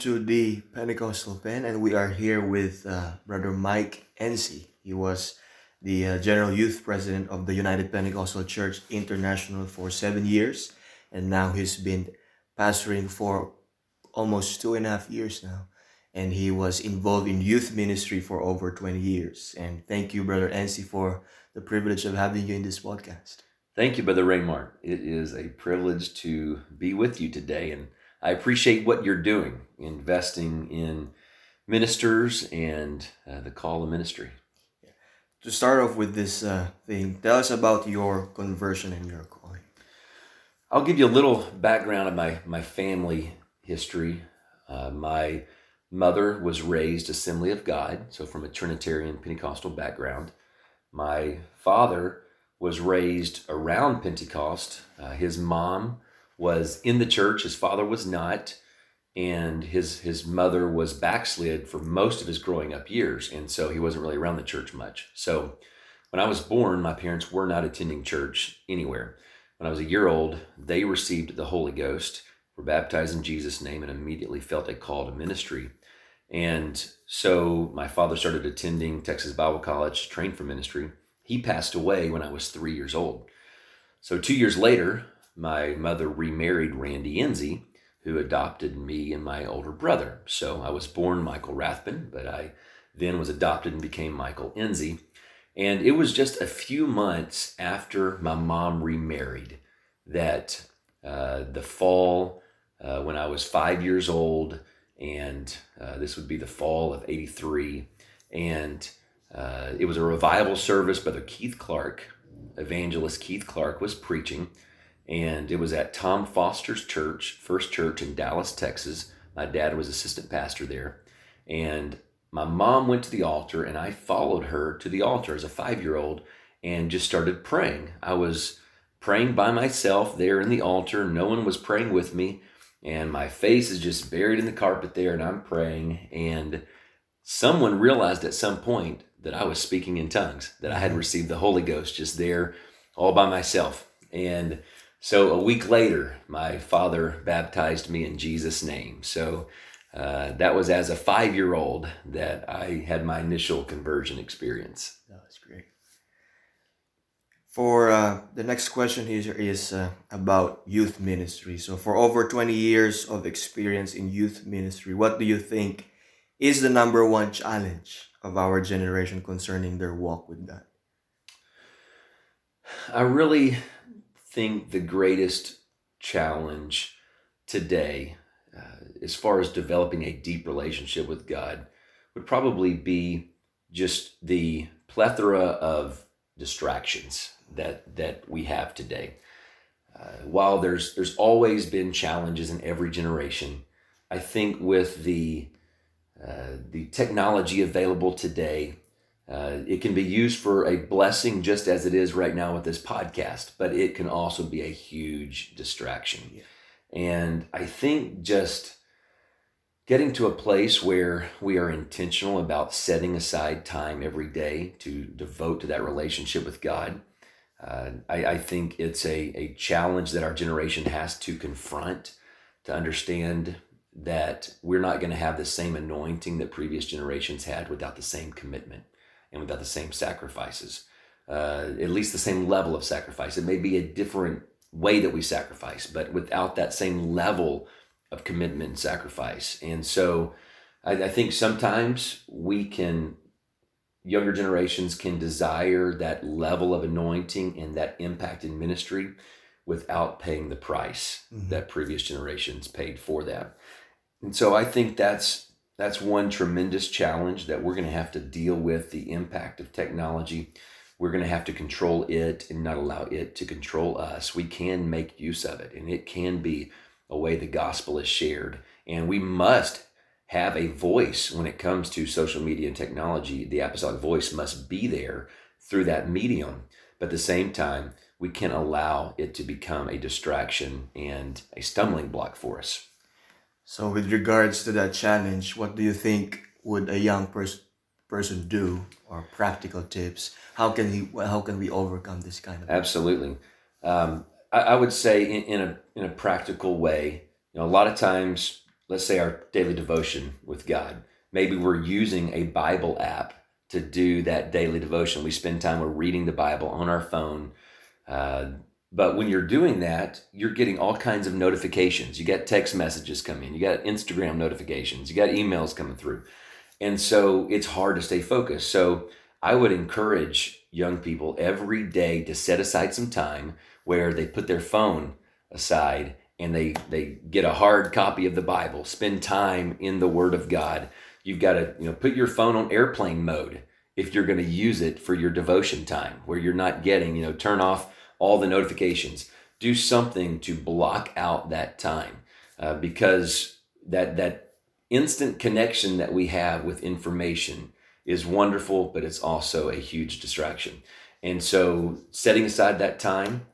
to the Pentecostal Pen, and we are here with Brother Mike Enzi. He was the General Youth President of the United Pentecostal Church International for 7 years, and now he's been pastoring for almost 2.5 years now. And he was involved in youth ministry for over 20 years. And thank you, Brother Enzi, for the privilege of having you in this podcast. Thank you, Brother Raymar. It is a privilege to be with you today, and I appreciate what you're doing, investing in ministers and the call of ministry. To start off with this thing, tell us about your conversion and your calling. I'll give you a little background of my family history. My mother was raised Assembly of God, so from a Trinitarian Pentecostal background. My father was raised around Pentecost. His mom was in the church, his father was not, and his mother was backslid for most of his growing up years, and so he wasn't really around the church much. So when I was born, my parents were not attending church anywhere. When I was a year old, they received the Holy Ghost, were baptized in Jesus' name, and immediately felt a call to ministry. And so my father started attending Texas Bible College, trained for ministry. He passed away when I was 3 years old. So 2 years later, my mother remarried Randy Enzi, who adopted me and my older brother. So I was born Michael Rathbun, but I then was adopted and became Michael Enzi. And it was just a few months after my mom remarried that the fall, when I was 5 years old, and this would be the fall of '83, and it was a revival service. Brother Keith Clark, evangelist Keith Clark, was preaching, and it was at Tom Foster's church, First Church in Dallas, Texas. My dad was assistant pastor there, and my mom went to the altar, and I followed her to the altar as a 5-year-old and just started praying. I was praying by myself there in the altar. No one was praying with me, and my face is just buried in the carpet there, and I'm praying, and someone realized at some point that I was speaking in tongues, that I had received the Holy Ghost just there all by myself. And so a week later, my father baptized me in Jesus' name. So that was as a 5-year-old that I had my initial conversion experience. That's great. For the next question here is about youth ministry. So for over 20 years of experience in youth ministry, what do you think is the number one challenge of our generation concerning their walk with God? I really think the greatest challenge today, as far as developing a deep relationship with God, would probably be just the plethora of distractions that we have today. While there's always been challenges in every generation, I think with the technology available today, it can be used for a blessing just as it is right now with this podcast, but it can also be a huge distraction. Yeah. And I think just getting to a place where we are intentional about setting aside time every day to devote to that relationship with God, I think it's a challenge that our generation has to confront, to understand that we're not going to have the same anointing that previous generations had without the same commitment and without the same sacrifices, at least the same level of sacrifice. It may be a different way that we sacrifice, but without that same level of commitment and sacrifice. And so I think sometimes younger generations can desire that level of anointing and that impact in ministry without paying the price that previous generations paid for that. And so I think that's one tremendous challenge that we're going to have to deal with, the impact of technology. We're going to have to control it and not allow it to control us. We can make use of it, and it can be a way the gospel is shared. And we must have a voice when it comes to social media and technology. The apostolic voice must be there through that medium. But at the same time, we can't allow it to become a distraction and a stumbling block for us. So with regards to that challenge, what do you think would a young person do, or practical tips? How can we overcome this kind of? Absolutely. I would say in a practical way, a lot of times let's say our daily devotion with God. Maybe we're using a Bible app to do that daily devotion. We spend time, we're reading the Bible on our phone. But when you're doing that, you're getting all kinds of notifications. You got text messages coming in, you got Instagram notifications, you got emails coming through. And so it's hard to stay focused. So I would encourage young people every day to set aside some time where they put their phone aside and they get a hard copy of the Bible, spend time in the Word of God. You've got to, put your phone on airplane mode if you're going to use it for your devotion time, where you're not getting, turn off all the notifications. Do something to block out that time, because that instant connection that we have with information is wonderful, but it's also a huge distraction. And so setting aside that time,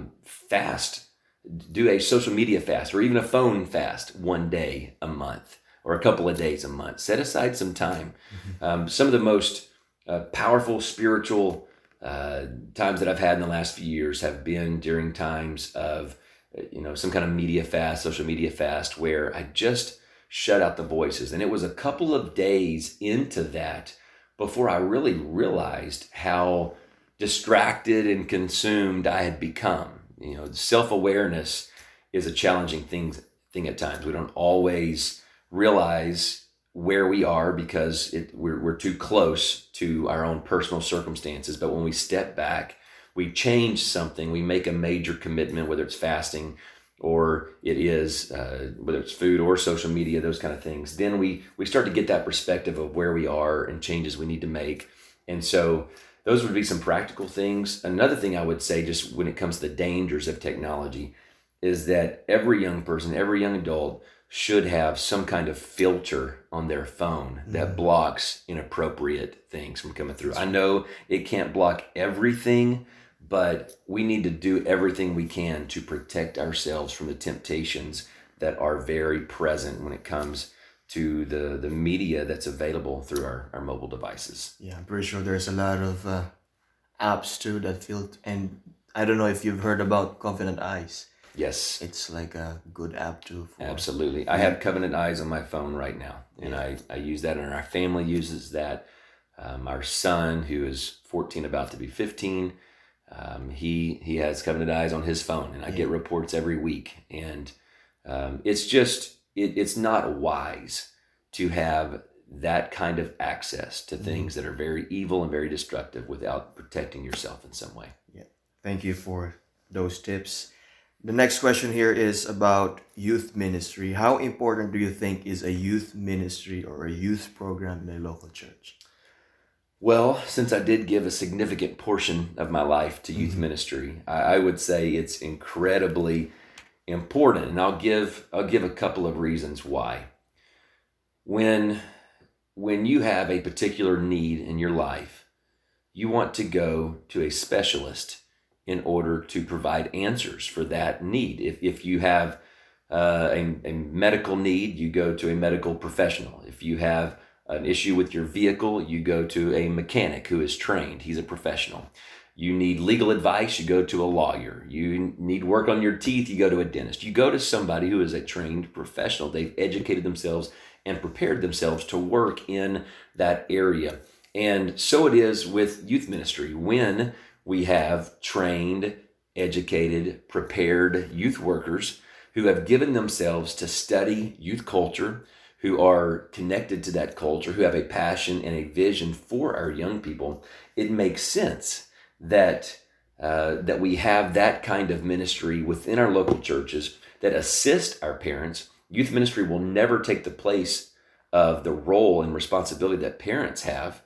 fast, do a social media fast or even a phone fast one day a month or a couple of days a month. Set aside some time. Some of the most powerful spiritual times that I've had in the last few years have been during times of, some kind of media fast, social media fast, where I just shut out the voices. And it was a couple of days into that before I really realized how distracted and consumed I had become. Self-awareness is a challenging thing at times. We don't always realize where we are because we're too close to our own personal circumstances. But when we step back, we change something, we make a major commitment, whether it's fasting or it is, whether it's food or social media, those kind of things, then we start to get that perspective of where we are and changes we need to make. And so those would be some practical things. Another thing I would say, just when it comes to the dangers of technology, is that every young person, every young adult should have some kind of filter on their phone that blocks inappropriate things from coming through. I know it can't block everything, but we need to do everything we can to protect ourselves from the temptations that are very present when it comes to the media that's available through our mobile devices. Yeah, I'm pretty sure there's a lot of apps too that filter. And I don't know if you've heard about Covenant Eyes. Yes. It's like a good app too. Absolutely. I have Covenant Eyes on my phone right now, and I use that, and our family uses that. Our son, who is 14, about to be 15, he has Covenant Eyes on his phone, and I get reports every week. And it's just, it's not wise to have that kind of access to things that are very evil and very destructive without protecting yourself in some way. Yeah. Thank you for those tips. The next question here is about youth ministry. How important do you think is a youth ministry or a youth program in a local church? Well, since I did give a significant portion of my life to youth ministry, I would say it's incredibly important, and I'll give a couple of reasons why. When you have a particular need in your life, you want to go to a specialist in order to provide answers for that need. If you have a medical need, you go to a medical professional. If you have an issue with your vehicle, you go to a mechanic who is trained. He's a professional. You need legal advice, you go to a lawyer. You need work on your teeth, you go to a dentist. You go to somebody who is a trained professional. They've educated themselves and prepared themselves to work in that area. And so it is with youth ministry. When we have trained, educated, prepared youth workers who have given themselves to study youth culture, who are connected to that culture, who have a passion and a vision for our young people, it makes sense that we have that kind of ministry within our local churches that assist our parents. Youth ministry will never take the place of the role and responsibility that parents have.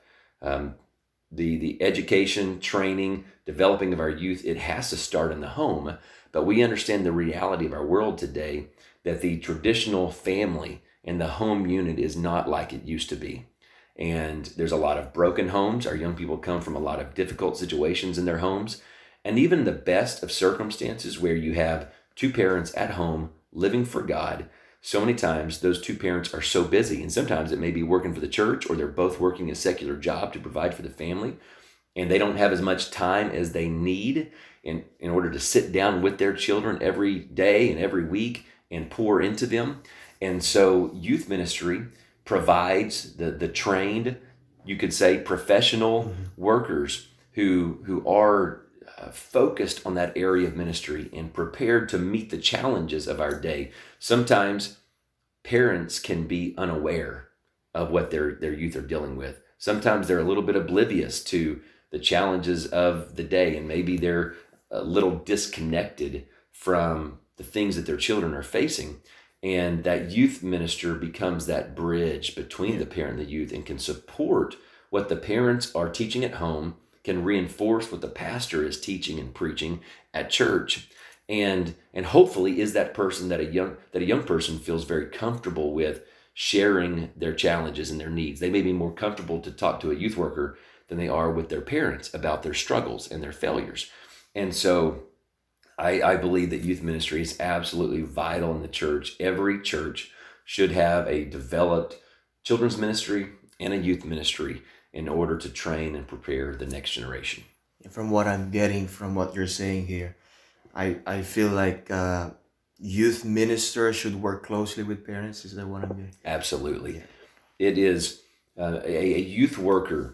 The education, training, developing of our youth, it has to start in the home. But we understand the reality of our world today, that the traditional family and the home unit is not like it used to be. And there's a lot of broken homes. Our young people come from a lot of difficult situations in their homes. And even the best of circumstances where you have two parents at home living for God, so many times those two parents are so busy, and sometimes it may be working for the church, or they're both working a secular job to provide for the family, and they don't have as much time as they need in order to sit down with their children every day and every week and pour into them. And so youth ministry provides the trained, you could say, professional workers who are focused on that area of ministry and prepared to meet the challenges of our day. Sometimes parents can be unaware of what their youth are dealing with. Sometimes they're a little bit oblivious to the challenges of the day, and maybe they're a little disconnected from the things that their children are facing. And that youth minister becomes that bridge between the parent and the youth, and can support what the parents are teaching at home, can reinforce what the pastor is teaching and preaching at church, and hopefully is that person that a young person feels very comfortable with sharing their challenges and their needs. They may be more comfortable to talk to a youth worker than they are with their parents about their struggles and their failures. And so I believe that youth ministry is absolutely vital in the church. Every church should have a developed children's ministry and a youth ministry in order to train and prepare the next generation. From what I'm getting from what you're saying here, I feel like youth ministers should work closely with parents. Is that what I'm getting? Absolutely. Yeah. It is a youth worker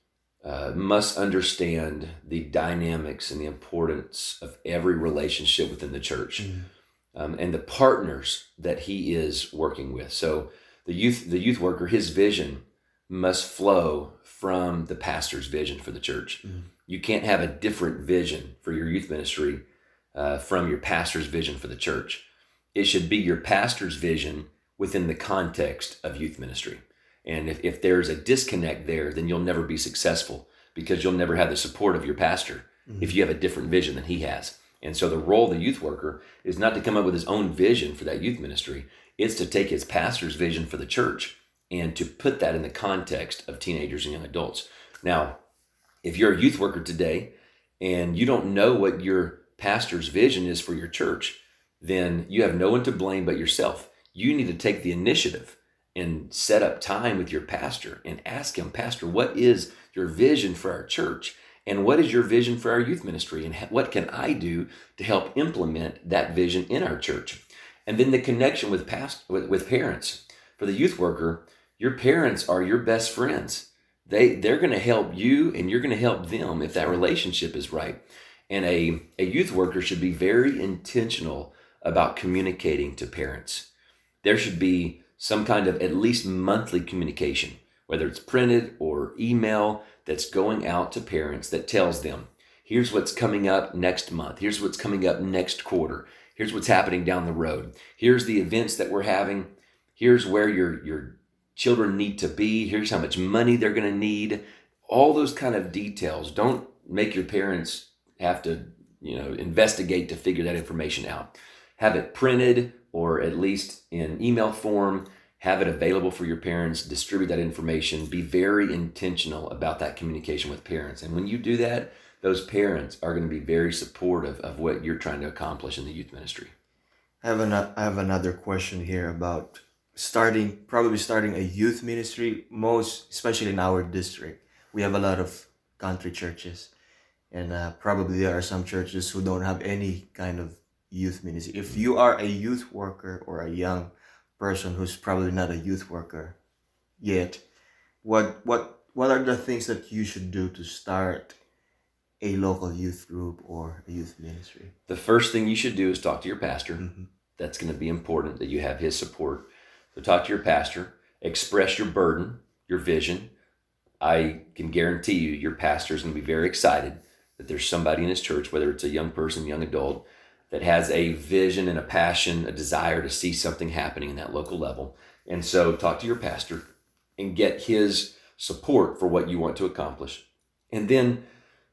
must understand the dynamics and the importance of every relationship within the church, and the partners that he is working with. So the youth worker, his vision must flow from the pastor's vision for the church. You can't have a different vision for your youth ministry from your pastor's vision for the church. It should be your pastor's vision within the context of youth ministry. And if there's a disconnect there, then you'll never be successful, because you'll never have the support of your pastor if you have a different vision than he has. And so the role of the youth worker is not to come up with his own vision for that youth ministry. It's to take his pastor's vision for the church and to put that in the context of teenagers and young adults. Now, if you're a youth worker today and you don't know what your pastor's vision is for your church, then you have no one to blame but yourself. You need to take the initiative and set up time with your pastor and ask him, Pastor, what is your vision for our church? And what is your vision for our youth ministry? And what can I do to help implement that vision in our church? And then the connection with parents. For the youth worker, your parents are your best friends. They're going to help you, and you're going to help them if that relationship is right. And a youth worker should be very intentional about communicating to parents. There should be some kind of at least monthly communication, whether it's printed or email, that's going out to parents that tells them, here's what's coming up next month. Here's what's coming up next quarter. Here's what's happening down the road. Here's the events that we're having. Here's where your children need to be. Here's how much money they're going to need. All those kind of details. Don't make your parents have to, investigate to figure that information out. Have it printed, or at least in email form. Have it available for your parents. Distribute that information. Be very intentional about that communication with parents. And when you do that, those parents are going to be very supportive of what you're trying to accomplish in the youth ministry. I have another question here about probably starting a youth ministry, especially in our district. We have a lot of country churches, and probably there are some churches who don't have any kind of youth ministry. If you are a youth worker or a young person who's probably not a youth worker yet, what are the things that you should do to start a local youth group or a youth ministry? The first thing you should do is talk to your pastor. That's going to be important that you have his support. So talk to your pastor, express your burden, your vision. I can guarantee you your pastor is going to be very excited that there's somebody in his church, whether it's a young person, young adult, that has a vision and a passion, a desire to see something happening in that local level. And so talk to your pastor and get his support for what you want to accomplish. And then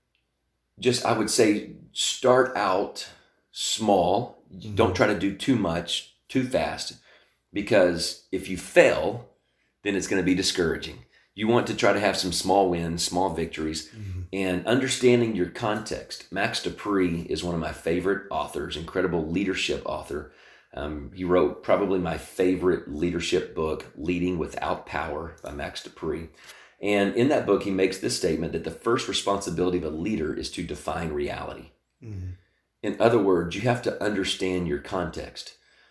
I would say, start out small. Don't try to do too much too fast, because if you fail, then it's going to be discouraging. You want to try to have some small wins, small victories, and understanding your context. Max Dupree is one of my favorite authors, incredible leadership author. He wrote probably my favorite leadership book, Leading Without Power by Max Dupree. And in that book, he makes this statement that the first responsibility of a leader is to define reality. In other words, you have to understand your context.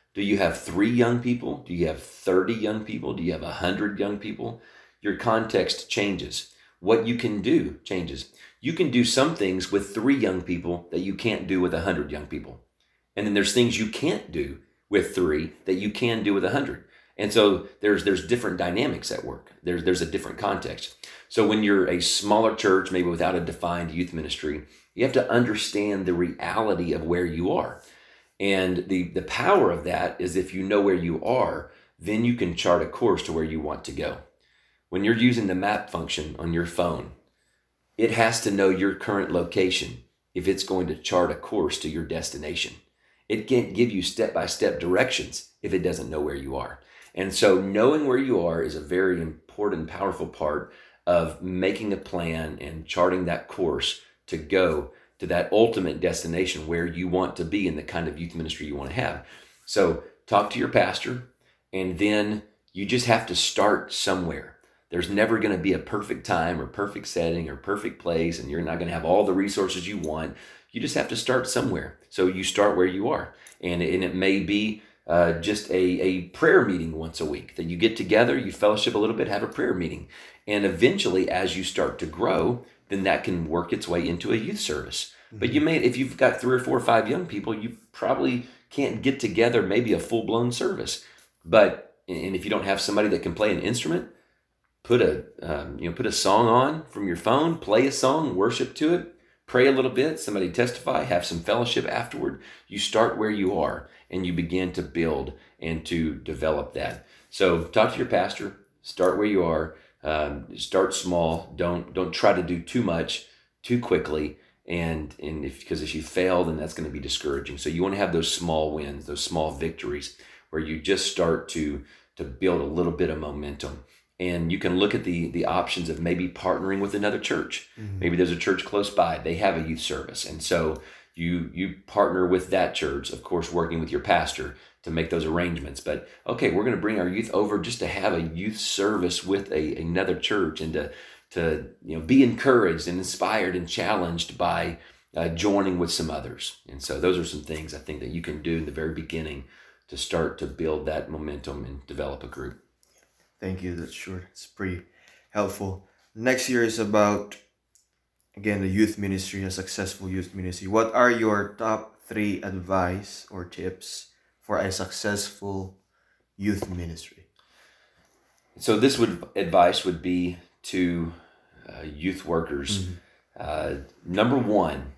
Do you have 3 young people? Do you have 30 young people? Do you have 100 young people? Your context changes. What you can do changes. You can do some things with 3 young people that you can't do with 100 young people. And then there's things you can't do with 3 that you can do with 100. And so there's different dynamics at work. There's a different context. So when you're a smaller church, maybe without a defined youth ministry, you have to understand the reality of where you are. And the power of that is if you know where you are, then you can chart a course to where you want to go. When you're using the map function on your phone, it has to know your current location if it's going to chart a course to your destination. It can't give you step-by-step directions if it doesn't know where you are. And so knowing where you are is a very important, powerful part of making a plan and charting that course to go to that ultimate destination where you want to be and the kind of youth ministry you want to have. So talk to your pastor, and then you just have to start somewhere. There's never going to be a perfect time or perfect setting or perfect place, and you're not going to have all the resources you want. You just have to start somewhere. So you start where you are. And it may be just a prayer meeting once a week that you get together, you fellowship a little bit, have a prayer meeting. And eventually, as you start to grow, then that can work its way into a youth service. But if you've got 3 or 4 or 5 young people, you probably can't get together maybe a full-blown service. And if you don't have somebody that can play an instrument, put a song on from your phone, play a song, worship to it, pray a little bit, somebody testify, have some fellowship afterward. You start where you are and you begin to build and to develop that. So talk to your pastor, start where you are, start small. Don't try to do too much too quickly. Because if you fail, then that's going to be discouraging. So you want to have those small wins, those small victories where you just start to build a little bit of momentum. And you can look at the options of maybe partnering with another church. Maybe there's a church close by. They have a youth service. And so you partner with that church, of course, working with your pastor to make those arrangements. But, okay, we're going to bring our youth over just to have a youth service with another church and to be encouraged and inspired and challenged by joining with some others. And so those are some things I think that you can do in the very beginning to start to build that momentum and develop a group. Thank you. That's sure. It's pretty helpful. Next year is about, again, the youth ministry, a successful youth ministry. What are your top 3 advice or tips for a successful youth ministry? So advice would be to youth workers. Number 1,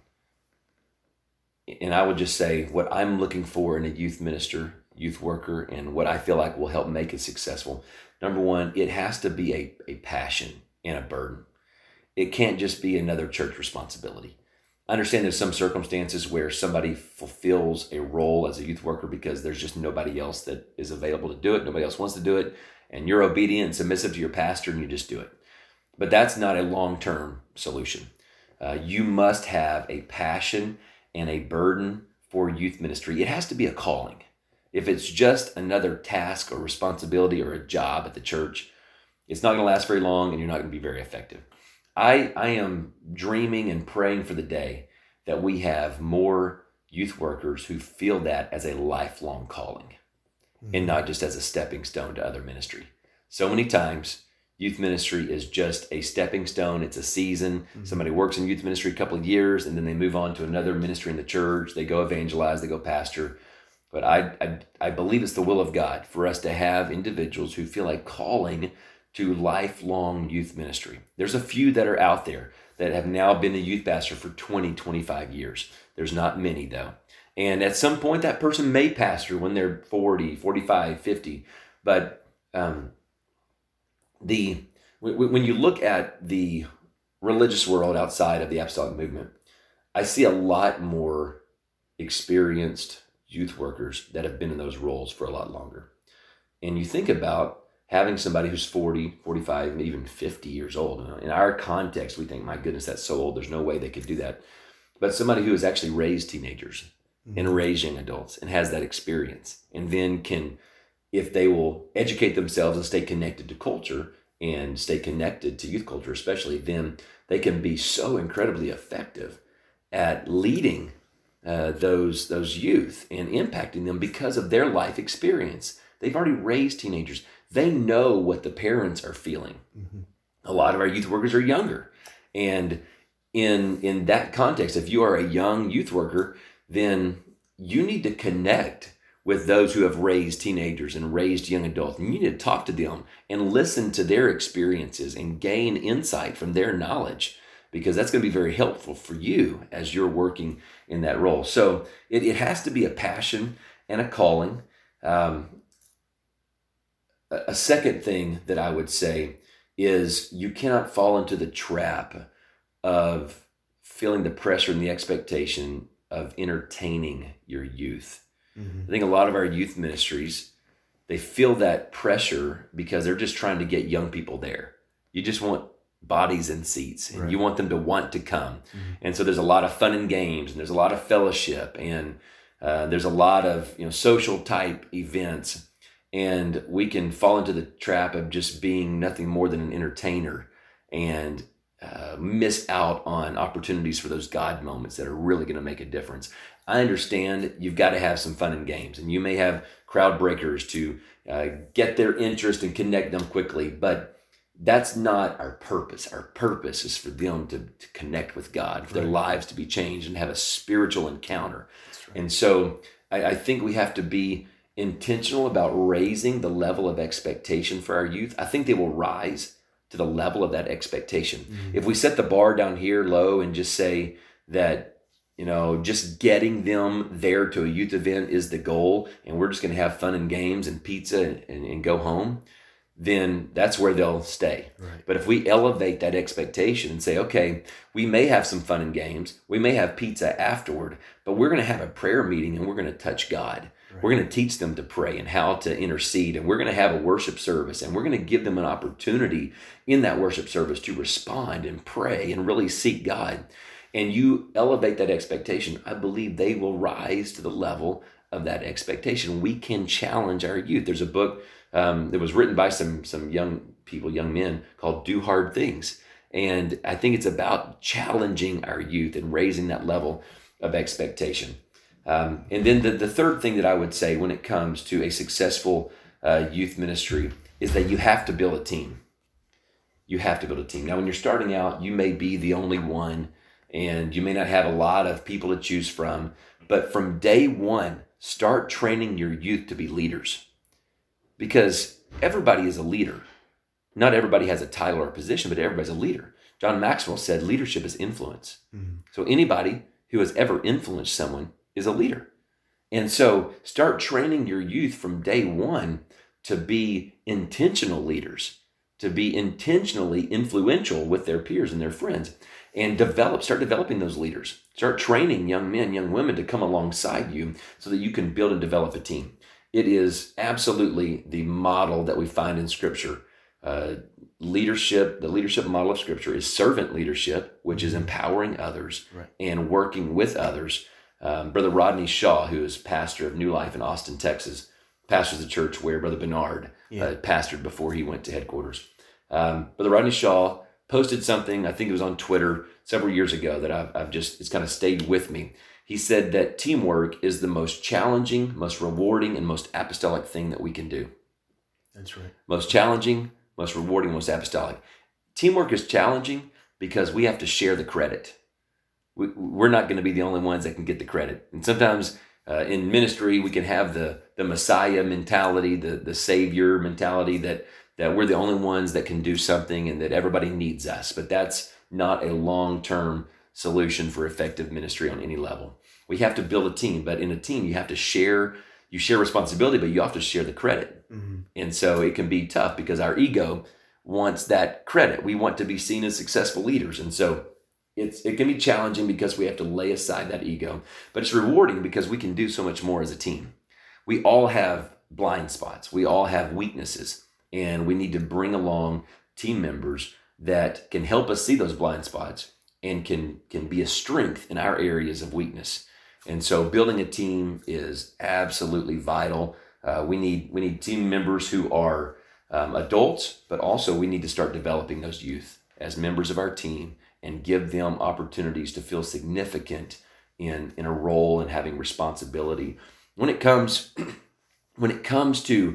and I would just say what I'm looking for in a youth worker, and what I feel like will help make it successful. Number 1, it has to be a passion and a burden. It can't just be another church responsibility. I understand there's some circumstances where somebody fulfills a role as a youth worker because there's just nobody else that is available to do it. Nobody else wants to do it. And you're obedient and submissive to your pastor and you just do it. But that's not a long-term solution. You must have a passion and a burden for youth ministry. It has to be a calling. If it's just another task or responsibility or a job at the church, it's not going to last very long and you're not going to be very effective. I am dreaming and praying for the day that we have more youth workers who feel that as a lifelong calling and not just as a stepping stone to other ministry. So many times, youth ministry is just a stepping stone. It's a season. Somebody works in youth ministry a couple of years and then they move on to another ministry in the church. They go evangelize, they go pastor. But I believe it's the will of God for us to have individuals who feel like calling to lifelong youth ministry. There's a few that are out there that have now been a youth pastor for 20, 25 years. There's not many though. And at some point that person may pastor when they're 40, 45, 50. But when you look at the religious world outside of the apostolic movement, I see a lot more experienced youth workers that have been in those roles for a lot longer. And you think about having somebody who's 40, 45, even 50 years old. In our context, we think, my goodness, that's so old. There's no way they could do that. But somebody who has actually raised teenagers and raised young adults and has that experience, and then can, if they will educate themselves and stay connected to culture and stay connected to youth culture especially, then they can be so incredibly effective at leading those youth and impacting them because of their life experience. They've already raised teenagers. They know what the parents are feeling. Mm-hmm. A lot of our youth workers are younger. And in that context, if you are a young youth worker, then you need to connect with those who have raised teenagers and raised young adults. And you need to talk to them and listen to their experiences and gain insight from their knowledge, because that's going to be very helpful for you as you're working in that role. So it has to be a passion and a calling. A second thing that I would say is you cannot fall into the trap of feeling the pressure and the expectation of entertaining your youth. Mm-hmm. I think a lot of our youth ministries, they feel that pressure because they're just trying to get young people there. You just want bodies and seats, and you want them to want to come. Mm-hmm. And so there's a lot of fun and games, and there's a lot of fellowship, and there's a lot of social type events. And we can fall into the trap of just being nothing more than an entertainer and miss out on opportunities for those God moments that are really going to make a difference. I understand you've got to have some fun and games, and you may have crowd breakers to get their interest and connect them quickly, but that's not our purpose. Our purpose is for them to connect with God, for their lives to be changed and have a spiritual encounter. Right. And so I think we have to be intentional about raising the level of expectation for our youth. I think they will rise to the level of that expectation. Mm-hmm. If we set the bar down here low and just say that, just getting them there to a youth event is the goal, and we're just going to have fun and games and pizza and go home, then that's where they'll stay. Right. But if we elevate that expectation and say, okay, we may have some fun and games, we may have pizza afterward, but we're going to have a prayer meeting and we're going to touch God. Right. We're going to teach them to pray and how to intercede, and we're going to have a worship service, and we're going to give them an opportunity in that worship service to respond and pray and really seek God. And you elevate that expectation, I believe they will rise to the level of that expectation. We can challenge our youth. There's a book that was written by some young people, young men, called Do Hard Things. And I think it's about challenging our youth and raising that level of expectation. And then the third thing that I would say when it comes to a successful youth ministry is that you have to build a team. You have to build a team. Now, when you're starting out, you may be the only one, and you may not have a lot of people to choose from. But from day one, start training your youth to be leaders, because everybody is a leader. Not everybody has a title or a position, but everybody's a leader. John Maxwell said leadership is influence. Mm-hmm. So anybody who has ever influenced someone is a leader. And so start training your youth from day one to be intentional leaders, to be intentionally influential with their peers and their friends, and start developing those leaders. Start training young men, young women to come alongside you so that you can build and develop a team. It is absolutely the model that we find in Scripture. Leadership, the leadership model of Scripture is servant leadership, which is empowering others and working with others. Brother Rodney Shaw, who is pastor of New Life in Austin, Texas, pastors the church where Brother Bernard pastored before he went to headquarters. Brother Rodney Shaw posted something, I think it was on Twitter several years ago, that it's kind of stayed with me. He said that teamwork is the most challenging, most rewarding, and most apostolic thing that we can do. That's right. Most challenging, most rewarding, most apostolic. Teamwork is challenging because we have to share the credit. We're not going to be the only ones that can get the credit. And sometimes in ministry, we can have the Messiah mentality, the Savior mentality, that we're the only ones that can do something and that everybody needs us. But that's not a long-term solution for effective ministry on any level. We have to build a team, but in a team, you have to share responsibility, but you have to share the credit. Mm-hmm. And so it can be tough because our ego wants that credit. We want to be seen as successful leaders. And so it can be challenging because we have to lay aside that ego, but it's rewarding because we can do so much more as a team. We all have blind spots. We all have weaknesses, and we need to bring along team members that can help us see those blind spots and can be a strength in our areas of weakness. And so building a team is absolutely vital. We need team members who are adults, but also we need to start developing those youth as members of our team and give them opportunities to feel significant in a role and having responsibility. When it comes to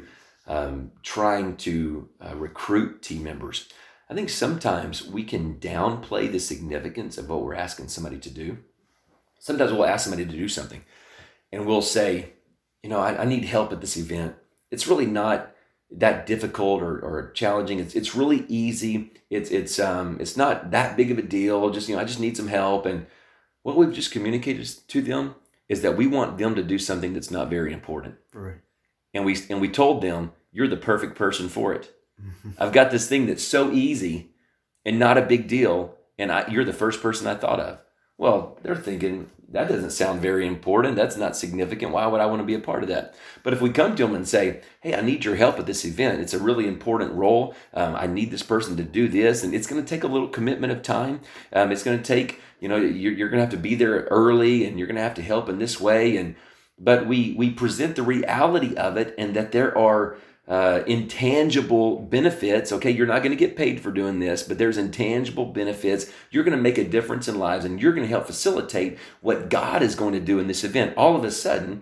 trying to recruit team members, I think sometimes we can downplay the significance of what we're asking somebody to do. Sometimes we'll ask somebody to do something and we'll say, I need help at this event. It's really not that difficult or challenging. It's really easy. It's not that big of a deal. Just, I just need some help. And what we've just communicated to them is that we want them to do something that's not very important. Right. And we told them, you're the perfect person for it. I've got this thing that's so easy and not a big deal, and you're the first person I thought of. Well, they're thinking, that doesn't sound very important. That's not significant. Why would I want to be a part of that? But if we come to them and say, hey, I need your help at this event. It's a really important role. I need this person to do this, and it's going to take a little commitment of time. It's going to take, you're going to have to be there early, and you're going to have to help in this way. But we present the reality of it, and that there are intangible benefits. Okay, you're not going to get paid for doing this, but there's intangible benefits. You're going to make a difference in lives, and you're going to help facilitate what God is going to do in this event. All of a sudden,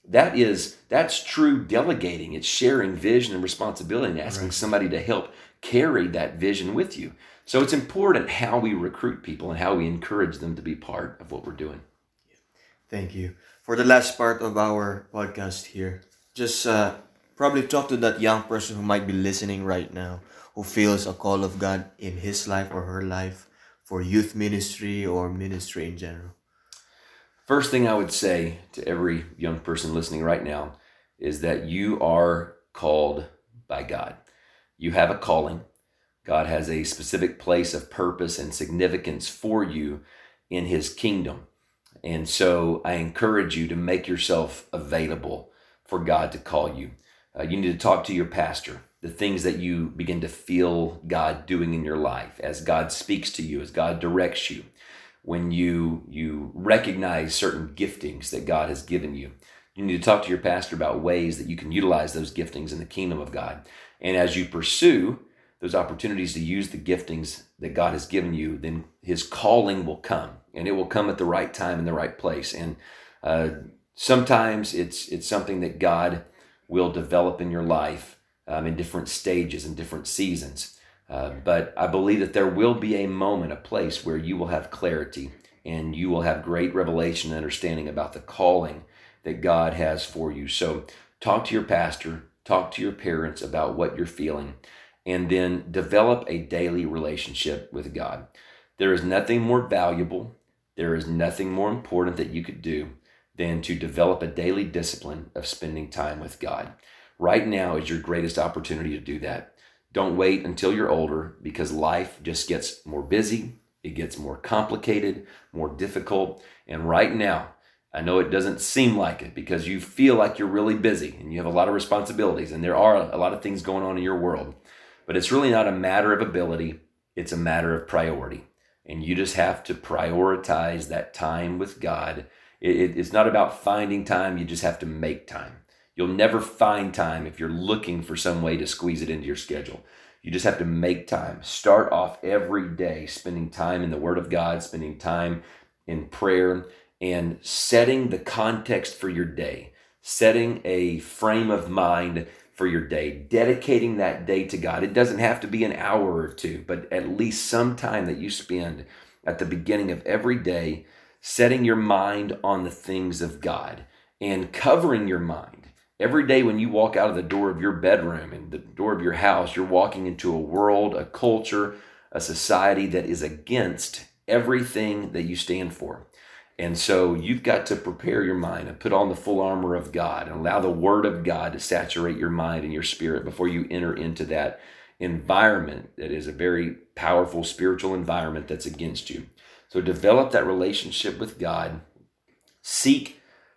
that's true delegating. It's sharing vision and responsibility and asking somebody to help carry that vision with you. So it's important how we recruit people and how we encourage them to be part of what we're doing. Thank you. For the last part of our podcast here, just probably talk to that young person who might be listening right now, who feels a call of God in his life or her life for youth ministry or ministry in general. First thing I would say to every young person listening right now is that you are called by God. You have a calling. God has a specific place of purpose and significance for you in his kingdom. And so I encourage you to make yourself available for God to call you. You need to talk to your pastor, the things that you begin to feel God doing in your life as God speaks to you, as God directs you, when you recognize certain giftings that God has given you. You need to talk to your pastor about ways that you can utilize those giftings in the kingdom of God. And as you pursue those opportunities to use the giftings that God has given you, then his calling will come, and it will come at the right time in the right place. And sometimes it's something that God will develop in your life in different stages and different seasons. But I believe that there will be a moment, a place where you will have clarity and you will have great revelation and understanding about the calling that God has for you. So talk to your pastor, talk to your parents about what you're feeling, and then develop a daily relationship with God. There is nothing more valuable, there is nothing more important that you could do than to develop a daily discipline of spending time with God. Right now is your greatest opportunity to do that. Don't wait until you're older, because life just gets more busy, it gets more complicated, more difficult. And right now, I know it doesn't seem like it because you feel like you're really busy and you have a lot of responsibilities and there are a lot of things going on in your world. But it's really not a matter of ability, it's a matter of priority. And you just have to prioritize that time with God. It's not about finding time, you just have to make time. You'll never find time if you're looking for some way to squeeze it into your schedule. You just have to make time. Start off every day spending time in the Word of God, spending time in prayer, and setting the context for your day, setting a frame of mind for your day, dedicating that day to God. It doesn't have to be an hour or two, but at least some time that you spend at the beginning of every day, setting your mind on the things of God and covering your mind. Every day when you walk out of the door of your bedroom and the door of your house, you're walking into a world, a culture, a society that is against everything that you stand for. And so you've got to prepare your mind and put on the full armor of God and allow the Word of God to saturate your mind and your spirit before you enter into that environment that is a very powerful spiritual environment that's against you. So develop that relationship with God. Seek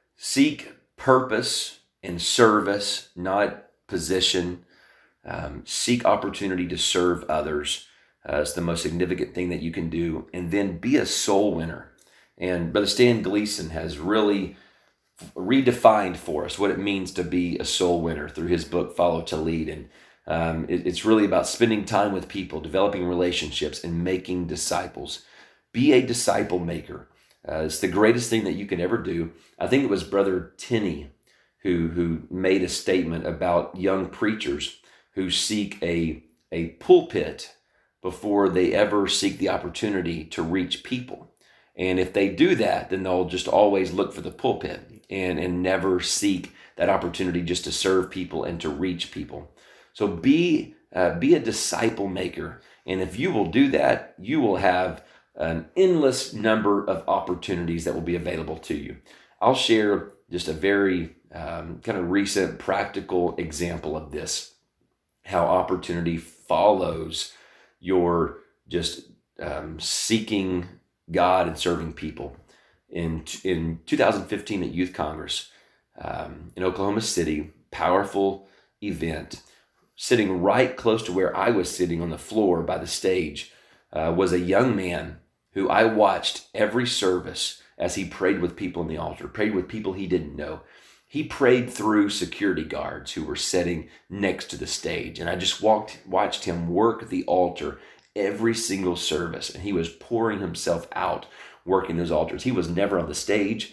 purpose and service, not position. Seek opportunity to serve others. It's the most significant thing that you can do. And then be a soul winner. And Brother Stan Gleason has really redefined for us what it means to be a soul winner through his book, Follow to Lead. And it's really about spending time with people, developing relationships, and making disciples. Be a disciple maker. It's the greatest thing that you can ever do. I think it was Brother Tenney who made a statement about young preachers who seek a pulpit before they ever seek the opportunity to reach people. And if they do that, then they'll just always look for the pulpit and never seek that opportunity just to serve people and to reach people. So be a disciple maker. And if you will do that, you will have an endless number of opportunities that will be available to you. I'll share just a very kind of recent practical example of this, how opportunity follows your just seeking God and serving people. In 2015 at Youth Congress in Oklahoma City, powerful event, sitting right close to where I was sitting on the floor by the stage was a young man who I watched every service as he prayed with people in the altar, prayed with people he didn't know. He prayed through security guards who were sitting next to the stage. And I just watched him work the altar every single service. And he was pouring himself out working those altars. He was never on the stage.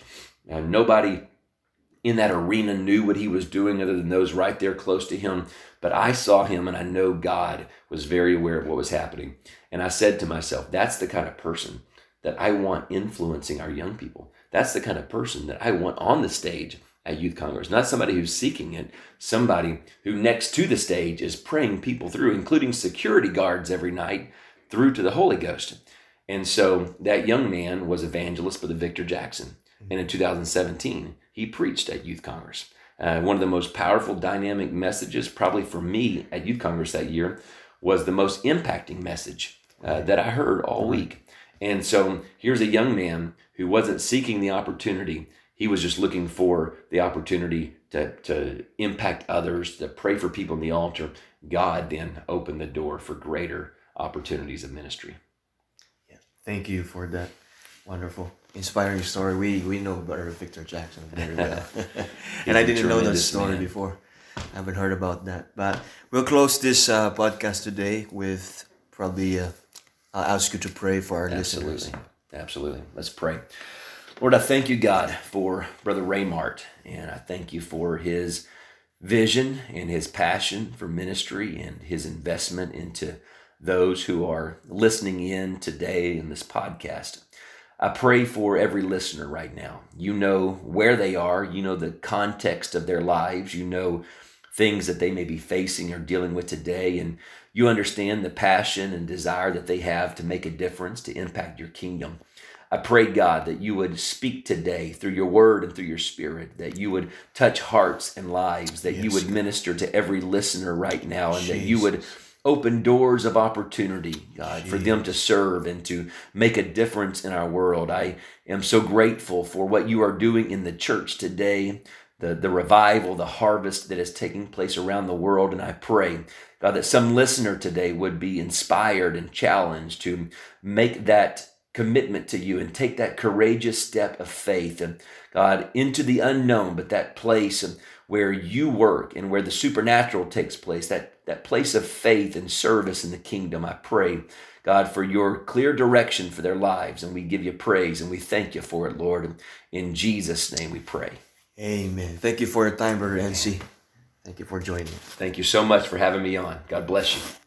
Nobody in that arena knew what he was doing other than those right there close to him. But I saw him, and I know God was very aware of what was happening. And I said to myself, that's the kind of person that I want influencing our young people. That's the kind of person that I want on the stage at Youth Congress. Not somebody who's seeking it, somebody who next to the stage is praying people through, including security guards every night, through to the Holy Ghost. And so that young man was evangelist Brother Victor Jackson. And in 2017, he preached at Youth Congress. One of the most powerful dynamic messages, probably for me at Youth Congress that year, was the most impacting message that I heard all week. And so here's a young man who wasn't seeking the opportunity. He was just looking for the opportunity to impact others, to pray for people in the altar. God then opened the door for greater opportunities of ministry. Yeah, thank you for that wonderful, inspiring story. We know Brother Victor Jackson very well. And I didn't know that story before. I haven't heard about that. But we'll close this podcast today with probably, I'll ask you to pray for our listeners. Absolutely. Let's pray. Lord, I thank you, God, for Brother Raymart, and I thank you for his vision and his passion for ministry and his investment into those who are listening in today in this podcast. I pray for every listener right now. You know where they are. You know the context of their lives. You know things that they may be facing or dealing with today, and you understand the passion and desire that they have to make a difference, to impact your kingdom. I pray, God, that you would speak today through your word and through your spirit, that you would touch hearts and lives, that you would minister to every listener right now, and that you would open doors of opportunity, God, for them to serve and to make a difference in our world. I am so grateful for what you are doing in the church today, the revival, the harvest that is taking place around the world. And I pray, God, that some listener today would be inspired and challenged to make that commitment to you and take that courageous step of faith, and God, into the unknown, but that place where you work and where the supernatural takes place, that place of faith and service in the kingdom. I pray, God, for your clear direction for their lives, and we give you praise and we thank you for it, Lord. In Jesus' name we pray. Amen. Thank you for your time, Brother NC. Thank you for joining. Thank you so much for having me on. God bless you.